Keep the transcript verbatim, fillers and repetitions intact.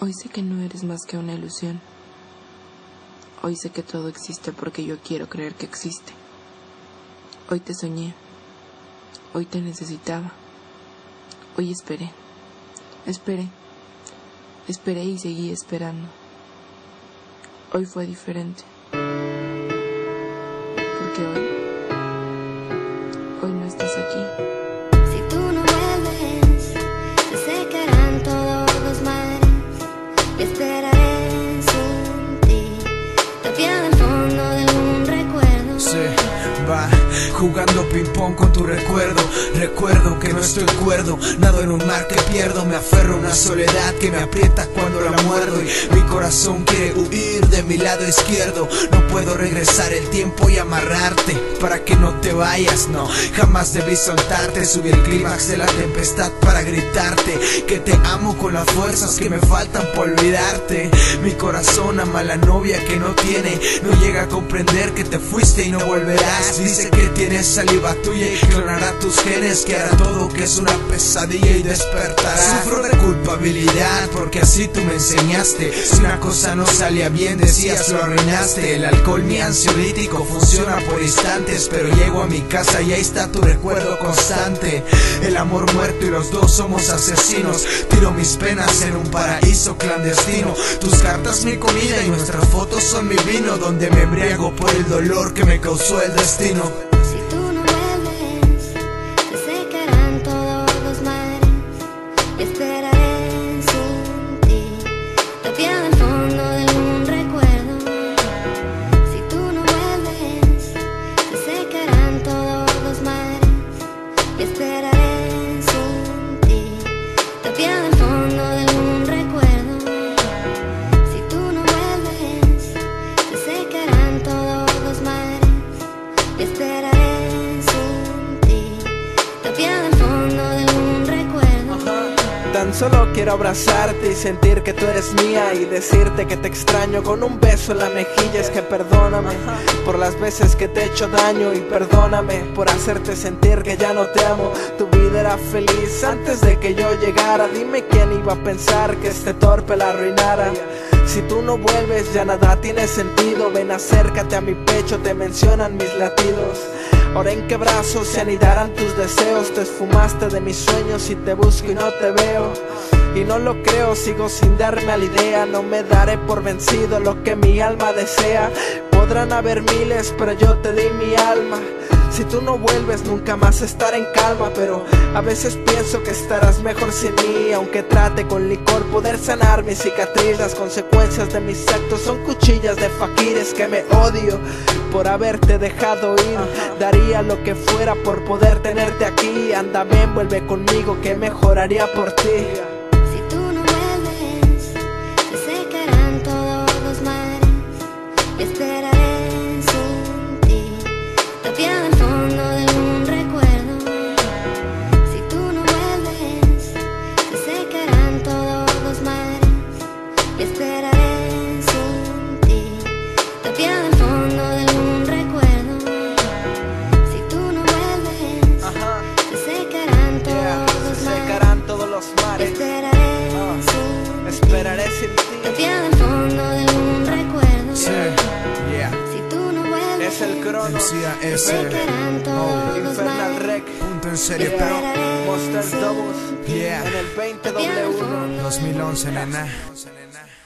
Hoy sé que no eres más que una ilusión. Hoy sé que todo existe porque yo quiero creer que existe. Hoy te soñé. Hoy te necesitaba. Hoy esperé. Esperé. Esperé y seguí esperando. Hoy fue diferente. Porque hoy, hoy no estás aquí. Si tú no vuelves, se secarán todos los mares y esperaré sin ti, tapiada al fondo de un recuerdo. Sí, va jugando ping pong con tu recuerdo. Recuerdo que no estoy cuerdo, nado en un mar que pierdo. Me aferro a una soledad que me aprieta cuando la muerdo, y mi corazón quiere huir de mi lado izquierdo. No puedo regresar el tiempo y amarrarte para que no te vayas, no. Jamás debí soltarte, subí el clímax de la tempestad para gritarte que te amo con las fuerzas que me faltan por olvidarte. Mi corazón ama a la novia que no tiene, no llega a comprender que te fuiste y no volverás. Dice que tienes saliva tuya y clonará tus genes, que hará todo que es una pesadilla y despertará. Sufro de culpabilidad porque así tú me enseñaste. Si una cosa no salía bien decías lo arruinaste. El alcohol, mi ansiolítico, funciona por instantes, pero llego a mi casa y ahí está tu recuerdo constante. El amor muerto y los dos somos asesinos. Tiro mis penas en un paraíso clandestino. Tus cartas mi comida y nuestras fotos son mi vino, donde me embriago por el dolor que me causó el destino. Si tú no vuelves, se secarán todos los mares y esperaré sin ti, tapiada al fondo de un recuerdo. Si tú no vuelves, se secarán todos los mares y esperaré sin ti, tapiada al fondo de un recuerdo. Si tú no vuelves, se secarán todos los mares y esperaré sin ti, tapiada al fondo de un recuerdo. Tan solo quiero abrazarte y sentir que tú eres mía, y decirte que te extraño con un beso en la mejilla. Es que perdóname por las veces que te he hecho daño, y perdóname por hacerte sentir que ya no te amo. Tu vida era feliz antes de que yo llegara. Dime quién iba a pensar que este torpe la arruinara. Si tú no vuelves ya nada tiene sentido. Ven, acércate a mi pecho, te mencionan mis latidos. Ahora en qué brazos se anidarán tus deseos. Te esfumaste de mis sueños y te busco y no te veo. Y no lo creo, sigo sin darme a la idea. No me daré por vencido lo que mi alma desea. Podrán haber miles, pero yo te di mi alma. Si tú no vuelves nunca más estaré en calma, pero a veces pienso que estarás mejor sin mí. Aunque trate con licor poder sanar mi cicatriz, las consecuencias de mis actos son cuchillas de faquires que me odio por haberte dejado ir. Daría lo que fuera por poder tenerte aquí. Anda, ven, vuelve conmigo que mejoraría por ti. Si tú no vuelves, se secarán todos los mares y esperaré sin ti, tapiada al fondo de un recuerdo. Si tú no vuelves, se secarán todos los mares y esperaré sin ti, tapiada al fondo de un recuerdo. Si tú no vuelves, se secarán todos los Se mares secarán todos los y mares. esperaré sin Esperaré sin ti, ti. tapiada al fondo de un recuerdo. Sí, yeah. Si tú no vuelves, Es el crono. M C A se S, secarán todos los Infernal mares Rec. punto en serio, Yeah. pero Monster Doubles. Yeah. En el veinte doble uno. dos mil once, nena.